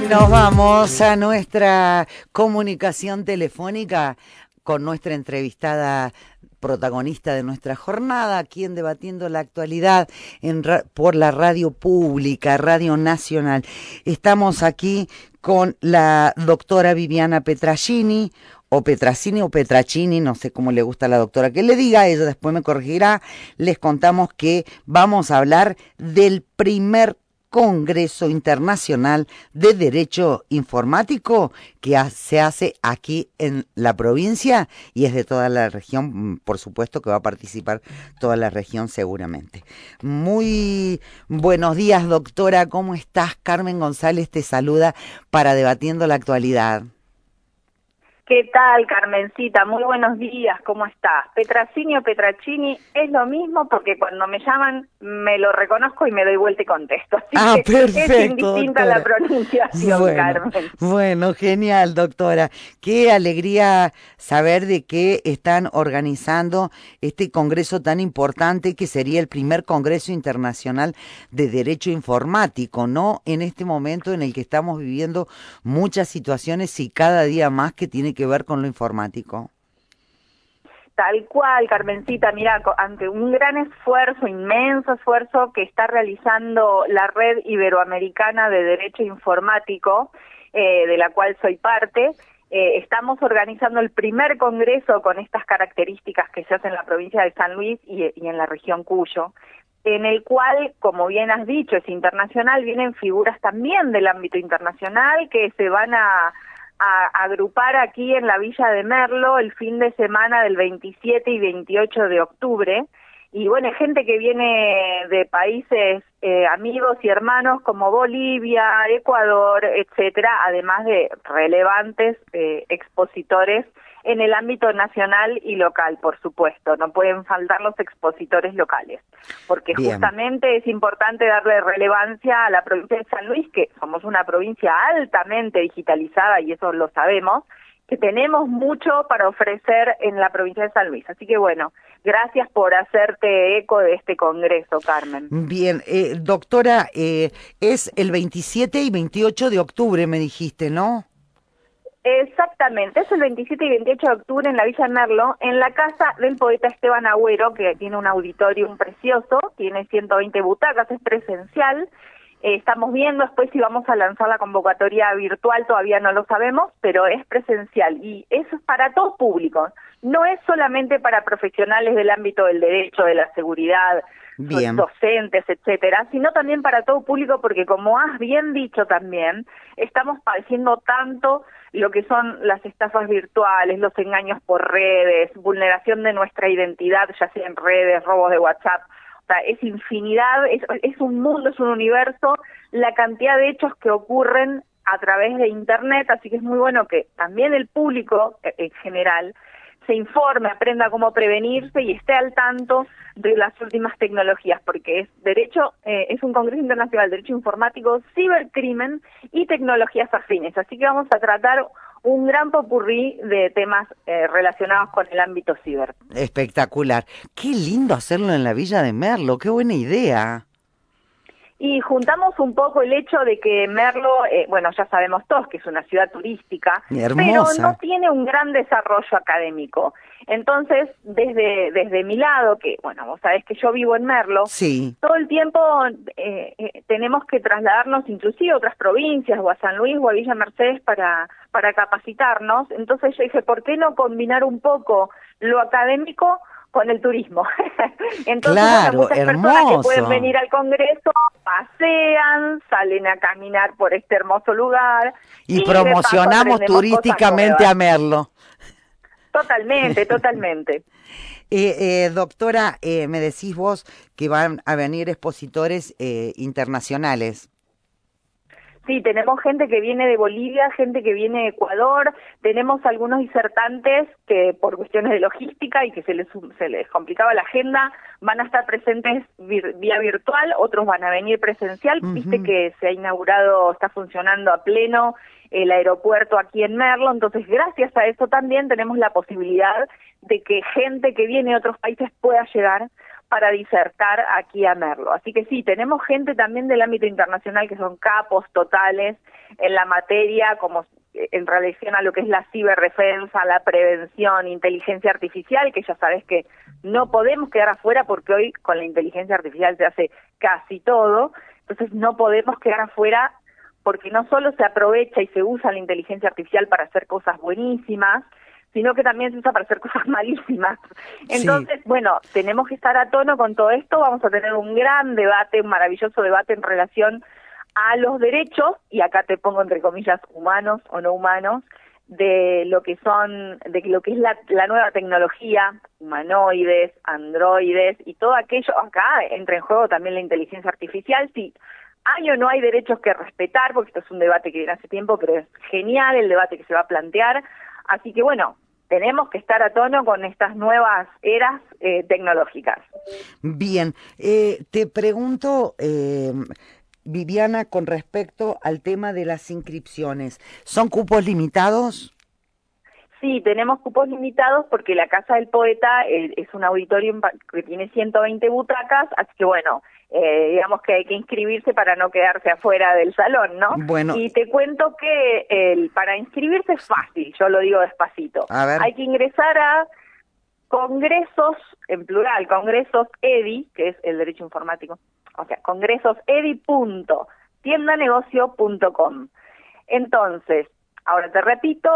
nos vamos a nuestra comunicación telefónica con nuestra entrevistada protagonista de nuestra jornada, aquí en Debatiendo la Actualidad por la radio pública, Radio Nacional. Estamos aquí con la doctora Viviana Petracini, o Petracini o Petracini, no sé cómo le gusta a la doctora que le diga, ella después me corregirá. Les contamos que vamos a hablar del primer Congreso Internacional de Derecho Informático que se hace aquí en la provincia y es de toda la región, por supuesto que va a participar toda la región seguramente. Muy buenos días, doctora, ¿cómo estás? Carmen González te saluda para Debatiendo la Actualidad. ¿Qué tal, Carmencita? Muy buenos días, ¿cómo estás? Petracini o Petracini es lo mismo porque cuando me llaman me lo reconozco y me doy vuelta y contesto. Así que perfecto, es indistinta doctora. La pronunciación, Carmen. Bueno, genial, doctora. Qué alegría saber de que están organizando este congreso tan importante que sería el primer Congreso Internacional de Derecho Informático, ¿no? En este momento en el que estamos viviendo muchas situaciones y cada día más que tiene que ver con lo informático. Tal cual, Carmencita, mira, ante un gran esfuerzo, inmenso esfuerzo que está realizando la Red Iberoamericana de Derecho Informático, de la cual soy parte, estamos organizando el primer congreso con estas características que se hace en la provincia de San Luis y en la región Cuyo, en el cual, como bien has dicho, es internacional, vienen figuras también del ámbito internacional que se van a agrupar aquí en la Villa de Merlo el fin de semana del 27 y 28 de octubre. Y bueno, gente que viene de países amigos y hermanos como Bolivia, Ecuador, etcétera, además de relevantes expositores en el ámbito nacional y local, por supuesto. No pueden faltar los expositores locales, porque Bien. Justamente es importante darle relevancia a la provincia de San Luis, que somos una provincia altamente digitalizada, y eso lo sabemos, que tenemos mucho para ofrecer en la provincia de San Luis. Así que bueno, gracias por hacerte eco de este congreso, Carmen. Bien, doctora, es el 27 y 28 de octubre, me dijiste, ¿no? Exactamente, es el 27 y 28 de octubre en la Villa de Merlo, en la casa del poeta Esteban Agüero, que tiene un auditorium precioso, tiene 120 butacas, es presencial. Estamos viendo después si vamos a lanzar la convocatoria virtual, todavía no lo sabemos, pero es presencial y eso es para todo público. No es solamente para profesionales del ámbito del derecho, de la seguridad, Bien. docentes, etcétera, sino también para todo público, porque como has bien dicho también, estamos padeciendo tanto lo que son las estafas virtuales, los engaños por redes, vulneración de nuestra identidad, ya sea en redes, robos de WhatsApp. O sea, es infinidad, es un mundo, es un universo, la cantidad de hechos que ocurren a través de Internet, así que es muy bueno que también el público en general se informe, aprenda cómo prevenirse y esté al tanto de las últimas tecnologías, porque es un Congreso Internacional de Derecho Informático, Cibercrimen y Tecnologías Afines, así que vamos a tratar un gran popurrí de temas relacionados con el ámbito ciber. Espectacular. Qué lindo hacerlo en la Villa de Merlo, qué buena idea. Y juntamos un poco el hecho de que Merlo, bueno, ya sabemos todos que es una ciudad turística, Hermosa. pero no tiene un gran desarrollo académico. Entonces, desde mi lado, que, bueno, vos sabés que yo vivo en Merlo, sí, todo el tiempo tenemos que trasladarnos inclusive a otras provincias, o a San Luis o a Villa Mercedes para capacitarnos. Entonces yo dije, ¿por qué no combinar un poco lo académico con el turismo? Entonces, claro, muchas hermoso. personas que pueden venir al Congreso pasean, salen a caminar por este hermoso lugar. Y de paso promocionamos aprendemos turísticamente cosas a Merlo. Totalmente, totalmente. Doctora, me decís vos que van a venir expositores internacionales. Sí, tenemos gente que viene de Bolivia, gente que viene de Ecuador, tenemos algunos disertantes que por cuestiones de logística y que se les complicaba la agenda, van a estar presentes vía virtual, otros van a venir presencial. Viste que se ha inaugurado, está funcionando a pleno el aeropuerto aquí en Merlo, entonces gracias a eso también tenemos la posibilidad de que gente que viene de otros países pueda llegar, para disertar aquí a Merlo. Así que sí, tenemos gente también del ámbito internacional que son capos totales en la materia, como en relación a lo que es la ciberdefensa, la prevención, inteligencia artificial, que ya sabes que no podemos quedar afuera porque hoy con la inteligencia artificial se hace casi todo, entonces no podemos quedar afuera porque no solo se aprovecha y se usa la inteligencia artificial para hacer cosas buenísimas, sino que también se usa para hacer cosas malísimas. Entonces, Sí. bueno, tenemos que estar a tono con todo esto, vamos a tener un gran debate, un maravilloso debate en relación a los derechos, y acá te pongo entre comillas humanos o no humanos, de lo que son, de lo que es la nueva tecnología, humanoides, androides, y todo aquello. Acá entra en juego también la inteligencia artificial, si hay o no hay derechos que respetar, porque esto es un debate que viene hace tiempo, pero es genial el debate que se va a plantear. Así que bueno, tenemos que estar a tono con estas nuevas eras tecnológicas. Bien, te pregunto, Viviana, con respecto al tema de las inscripciones, ¿son cupos limitados? Sí, tenemos cupos limitados porque la Casa del Poeta es un auditorium que tiene 120 butacas, así que bueno, digamos que hay que inscribirse para no quedarse afuera del salón, ¿no? Bueno, Y te cuento que para inscribirse es fácil, yo lo digo despacito. a ver, Hay que ingresar a congresos, en plural, congresos EDI, que es el derecho informático, o sea, congresosedi.tiendanegocio.com. Entonces, ahora te repito,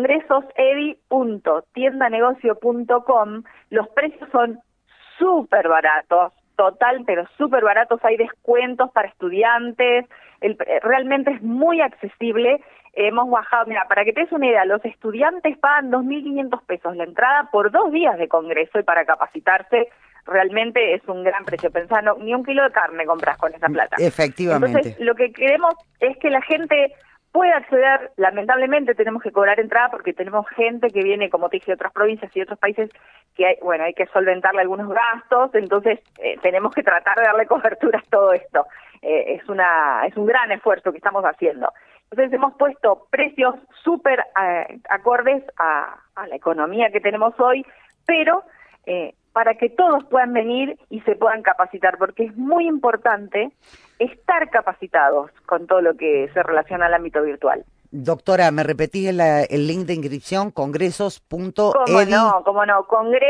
congresosedi.tiendanegocio.com, los precios son súper baratos, total, pero súper baratos, hay descuentos para estudiantes, realmente es muy accesible. Hemos bajado, mira, para que te des una idea, los estudiantes pagan 2.500 pesos la entrada por 2 días de congreso, y para capacitarse realmente es un gran precio. Pensá, no, ni un kilo de carne compras con esa plata. efectivamente. Entonces, lo que queremos es que la gente pueda acceder. Lamentablemente tenemos que cobrar entrada porque tenemos gente que viene, como te dije, de otras provincias y de otros países, que hay que solventarle algunos gastos, entonces tenemos que tratar de darle cobertura a todo esto. Es un gran esfuerzo que estamos haciendo. Entonces hemos puesto precios súper acordes a la economía que tenemos hoy, pero para que todos puedan venir y se puedan capacitar, porque es muy importante estar capacitados con todo lo que se relaciona al ámbito virtual. Doctora, ¿me repetís el link de inscripción? Congresos.edi. Cómo no,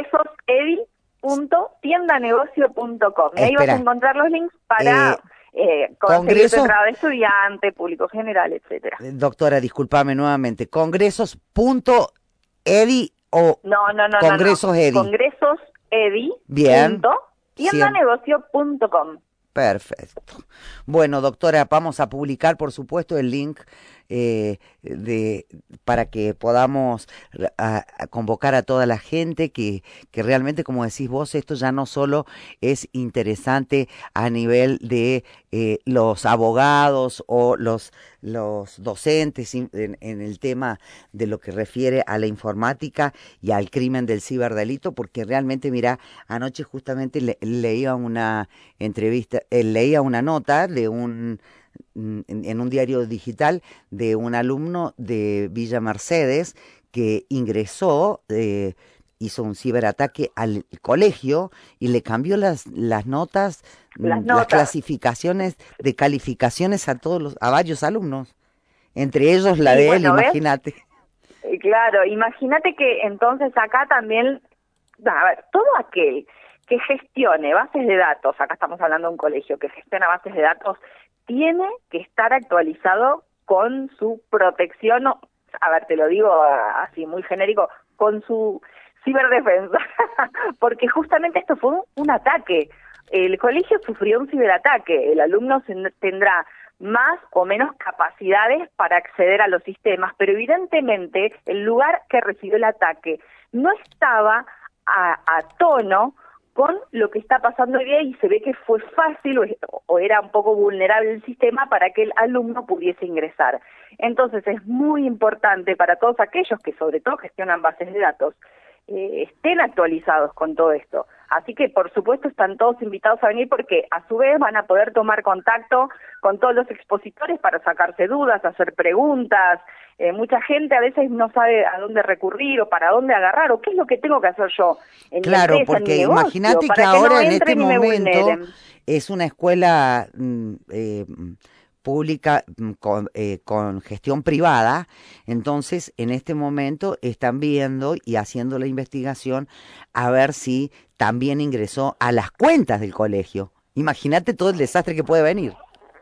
congresosedi.tiendanegocio.com. Y ahí vas a Espera, encontrar los links para conseguir tu Congresos, entrada de estudiante, público general, etcétera. doctora, discúlpame nuevamente, congresos.edi o No. Congresos Edi. Bien, siempre. Congresosedi.tiendanegocio.com. Perfecto. Bueno, doctora, vamos a publicar, por supuesto, el link para que podamos a convocar a toda la gente que realmente, como decís vos, esto ya no solo es interesante a nivel de los abogados o los docentes en el tema de lo que refiere a la informática y al crimen del ciberdelito, porque realmente, mira, anoche justamente leía una entrevista, leía una nota de en un diario digital de un alumno de Villa Mercedes que ingresó, hizo un ciberataque al colegio y le cambió las notas, las clasificaciones de calificaciones a varios alumnos, entre ellos la Sí, de él, bueno, ¿ves? imagínate. Claro, imagínate que entonces acá también, a ver, todo aquel que gestione bases de datos, acá estamos hablando de un colegio que gestiona bases de datos, tiene que estar actualizado con su protección, a ver, te lo digo así muy genérico, con su ciberdefensa, porque justamente esto fue un ataque. El colegio sufrió un ciberataque, el alumno tendrá más o menos capacidades para acceder a los sistemas, pero evidentemente el lugar que recibió el ataque no estaba a tono con lo que está pasando hoy día, y se ve que fue fácil o era un poco vulnerable el sistema para que el alumno pudiese ingresar. Entonces es muy importante para todos aquellos que sobre todo gestionan bases de datos, estén actualizados con todo esto. Así que, por supuesto, están todos invitados a venir porque, a su vez, van a poder tomar contacto con todos los expositores para sacarse dudas, hacer preguntas. Mucha gente a veces no sabe a dónde recurrir o para dónde agarrar o qué es lo que tengo que hacer yo en mi Claro, empresa, en mi porque negocio, imagínate que para que no ahora en este entren y me momento vulneren. es una escuela pública con gestión privada, entonces en este momento están viendo y haciendo la investigación a ver si también ingresó a las cuentas del colegio. Imagínate todo el desastre que puede venir.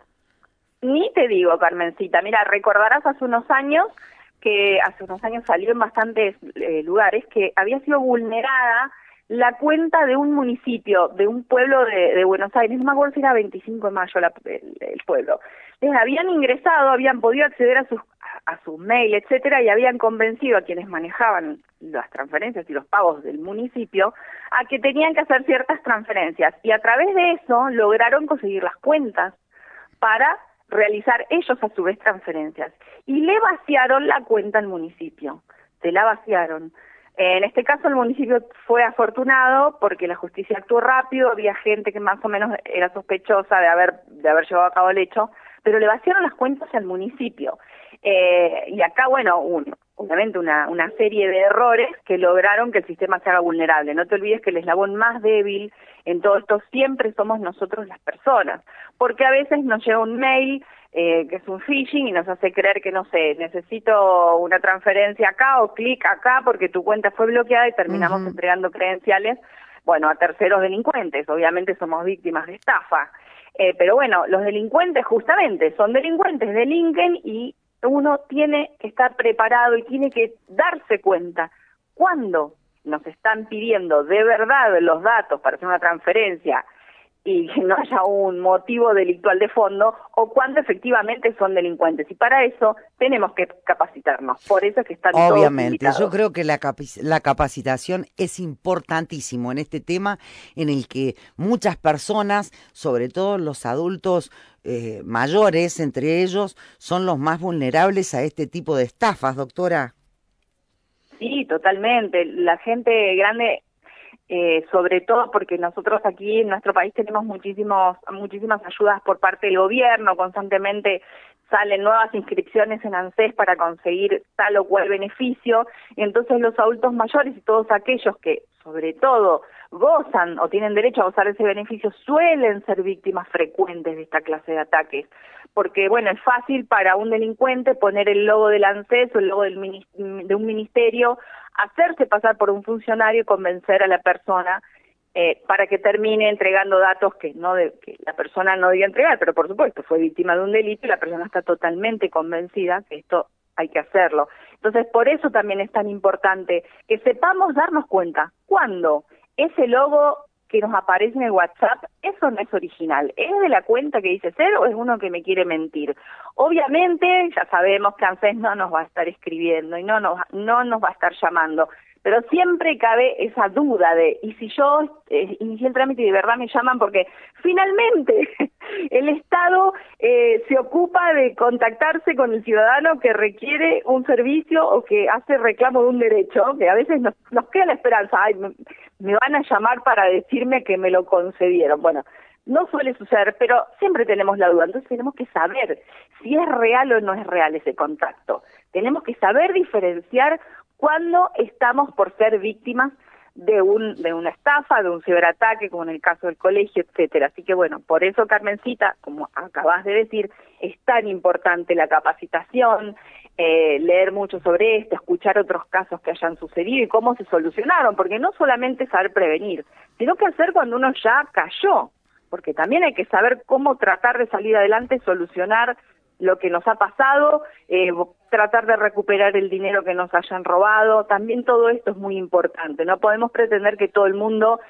Ni te digo, Carmencita, mira, recordarás hace unos años salió en bastantes lugares que había sido vulnerada la cuenta de un municipio, de un pueblo de Buenos Aires, no me acuerdo si era 25 de mayo el pueblo. Les habían ingresado, habían podido acceder a sus mail, etcétera, y habían convencido a quienes manejaban las transferencias y los pagos del municipio a que tenían que hacer ciertas transferencias, y a través de eso lograron conseguir las cuentas para realizar ellos a su vez transferencias. Y le vaciaron la cuenta al municipio, se la vaciaron. En este caso el municipio fue afortunado porque la justicia actuó rápido, había gente que más o menos era sospechosa de haber llevado a cabo el hecho, pero le vaciaron las cuentas al municipio. Y acá, bueno, obviamente una serie de errores que lograron que el sistema se haga vulnerable. No te olvides que el eslabón más débil en todo esto siempre somos nosotros las personas, porque a veces nos llega un mail que es un phishing y nos hace creer que, no sé, necesito una transferencia acá o clic acá porque tu cuenta fue bloqueada y terminamos entregando credenciales, bueno, a terceros delincuentes. Obviamente somos víctimas de estafa. Pero bueno, los delincuentes justamente son delincuentes, delinquen, y uno tiene que estar preparado y tiene que darse cuenta cuando nos están pidiendo de verdad los datos para hacer una transferencia y que no haya un motivo delictual de fondo, o cuando efectivamente son delincuentes. Y para eso tenemos que capacitarnos. Por eso es que están todos Obviamente, yo invitados. creo que la capacitación es importantísimo en este tema en el que muchas personas, sobre todo los adultos mayores, entre ellos, son los más vulnerables a este tipo de estafas, doctora. Sí, totalmente. La gente grande, sobre todo porque nosotros aquí en nuestro país tenemos muchísimas ayudas por parte del gobierno, constantemente salen nuevas inscripciones en ANSES para conseguir tal o cual beneficio, y entonces los adultos mayores y todos aquellos que sobre todo gozan o tienen derecho a gozar de ese beneficio suelen ser víctimas frecuentes de esta clase de ataques, porque bueno, es fácil para un delincuente poner el logo del ANSES o el logo de un ministerio, hacerse pasar por un funcionario y convencer a la persona para que termine entregando datos que la persona no debía entregar, pero por supuesto fue víctima de un delito y la persona está totalmente convencida que esto hay que hacerlo. Entonces, por eso también es tan importante que sepamos darnos cuenta cuando ese logo que nos aparece en el WhatsApp, eso no es original, ¿es de la cuenta que dice ser o es uno que me quiere mentir? Obviamente ya sabemos que ANSES no nos va a estar escribiendo y no nos va a estar llamando, pero siempre cabe esa duda de, ¿y si yo inicié el trámite y de verdad me llaman? Porque finalmente el Estado se ocupa de contactarse con el ciudadano que requiere un servicio o que hace reclamo de un derecho, que a veces nos queda la esperanza, ay, me van a llamar para decirme que me lo concedieron. Bueno, no suele suceder, pero siempre tenemos la duda, entonces tenemos que saber si es real o no es real ese contacto. Tenemos que saber diferenciar cuando estamos por ser víctimas de una estafa, de un ciberataque, como en el caso del colegio, etcétera. Así que bueno, por eso, Carmencita, como acabas de decir, es tan importante la capacitación, leer mucho sobre esto, escuchar otros casos que hayan sucedido y cómo se solucionaron, porque no solamente saber prevenir, sino que hacer cuando uno ya cayó, porque también hay que saber cómo tratar de salir adelante, solucionar lo que nos ha pasado, tratar de recuperar el dinero que nos hayan robado. También todo esto es muy importante. No podemos pretender que todo el mundo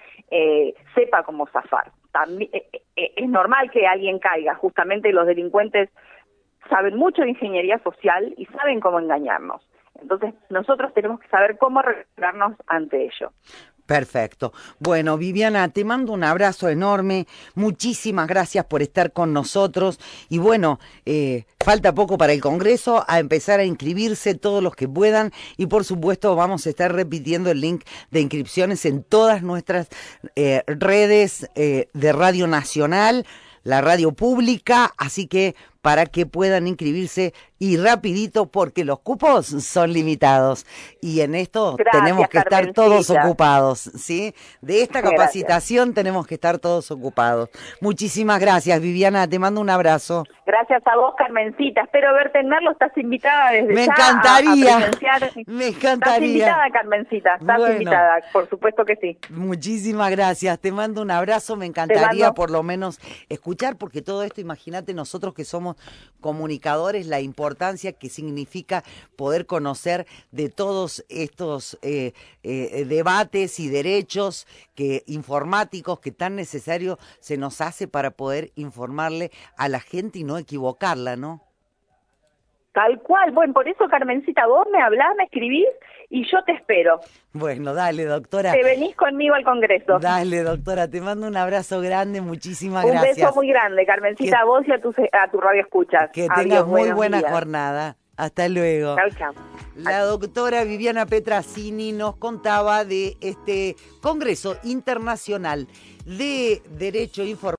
sepa cómo zafar. También, es normal que alguien caiga. Justamente los delincuentes saben mucho de ingeniería social y saben cómo engañarnos. Entonces nosotros tenemos que saber cómo recuperarnos ante ello. Perfecto. Bueno, Viviana, te mando un abrazo enorme. Muchísimas gracias por estar con nosotros. Y bueno, falta poco para el Congreso, a empezar a inscribirse todos los que puedan. Y por supuesto vamos a estar repitiendo el link de inscripciones en todas nuestras redes de Radio Nacional, la radio pública, así que para que puedan inscribirse y rapidito porque los cupos son limitados y en esto tenemos que estar todos ocupados, ¿sí? De esta capacitación tenemos que estar todos ocupados. Muchísimas gracias, Viviana, te mando un abrazo. Gracias a vos, Carmencita. Espero verte en Merlo, estás invitada desde me ya encantaría, a presenciar. Me encantaría. Estás invitada, Carmencita, estás invitada, por supuesto que sí. Muchísimas gracias, te mando un abrazo, me encantaría por lo menos escuchar, porque todo esto, imagínate nosotros que somos comunicadores, la importancia que significa poder conocer de todos estos debates y derechos informáticos que tan necesario se nos hace para poder informarle a la gente y no equivocarla, ¿no? Tal cual. Bueno, por eso, Carmencita, vos me hablás, me escribís y yo te espero. Bueno, dale, doctora. Te venís conmigo al Congreso. Dale, doctora, te mando un abrazo grande, muchísimas gracias. Un beso muy grande, Carmencita, a vos y a tu radio escuchas. Que tengas muy buena jornada. Hasta luego. Chau, chau. La doctora Viviana Petrasini nos contaba de este Congreso Internacional de Derecho Informático.